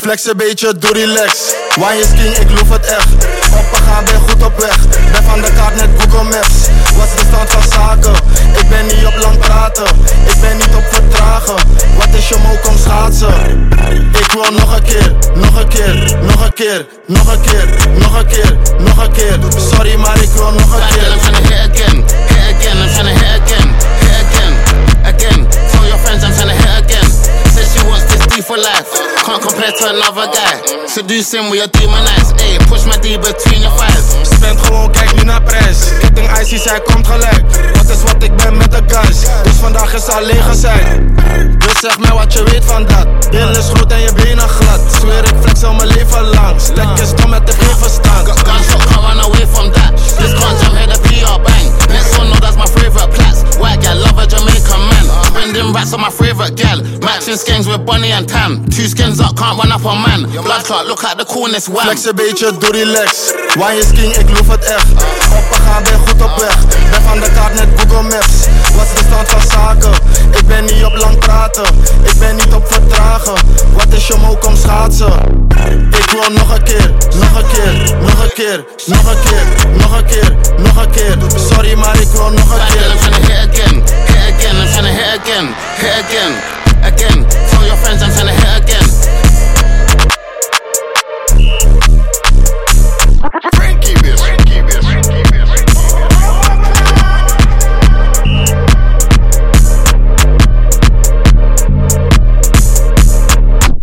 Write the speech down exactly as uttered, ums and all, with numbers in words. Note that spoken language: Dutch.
Flex een beetje, doe relax. Wine is king, ik loof het echt. Opgegaan, ben goed op weg. Ben van de kaart net Google Maps. Wat is de stand van zaken? Ik ben niet op lang praten. Ik ben niet op vertragen. Wat is je mo, kom schaatsen. Ik wil nog een keer, nog een keer, nog een keer, nog een keer, nog een keer, nog een keer. Sorry, maar ik wil nog een keer. I'm tryna hit again, hit again, I'm tryna hit again, hit again, again. Tell your friends I'm tryna hit again. Says she wants this D for life. Can't compare to another guy. Seduce him with your demonize. Ayy, push my D between your thighs. Spend gewoon, kijk nu naar prijs. Ketting icy, zij komt gelijk. Dat is wat ik ben met de guys. Dus vandaag is alleen gezeid. Dus zeg mij wat je weet van dat. Bil is groot en je benen glad. Zweer ik flex al mijn leven lang. Stek is dom met de geen verstand. Gunshot can't run away from that. This can't jump here, the P R bang. Next one, no, that's my favorite plats. White gal, love a Jamaican man. Spending rats on my favorite gal. Matching skins with Bonnie and Tam. Two skins up, can't run up on man. Blood clot, look at the coolness wham. Flex een beetje, doe relax. Wine is king, ik loof het echt. Opgegaan, ben goed op weg. Ben van de kaart net Google Maps. Wat is de stand van zaken? Ik ben niet op lang praten. Ik ben niet op vertragen. Wat is je mo, kom schaatsen. Ik wil nog een keer, nog een keer, nog een keer, nog een keer, nog een keer, nog een keer. Sorry, maar ik wil nog een keer. I'm tryna hit again, hit again, I'm tryna hit again, hit again, again.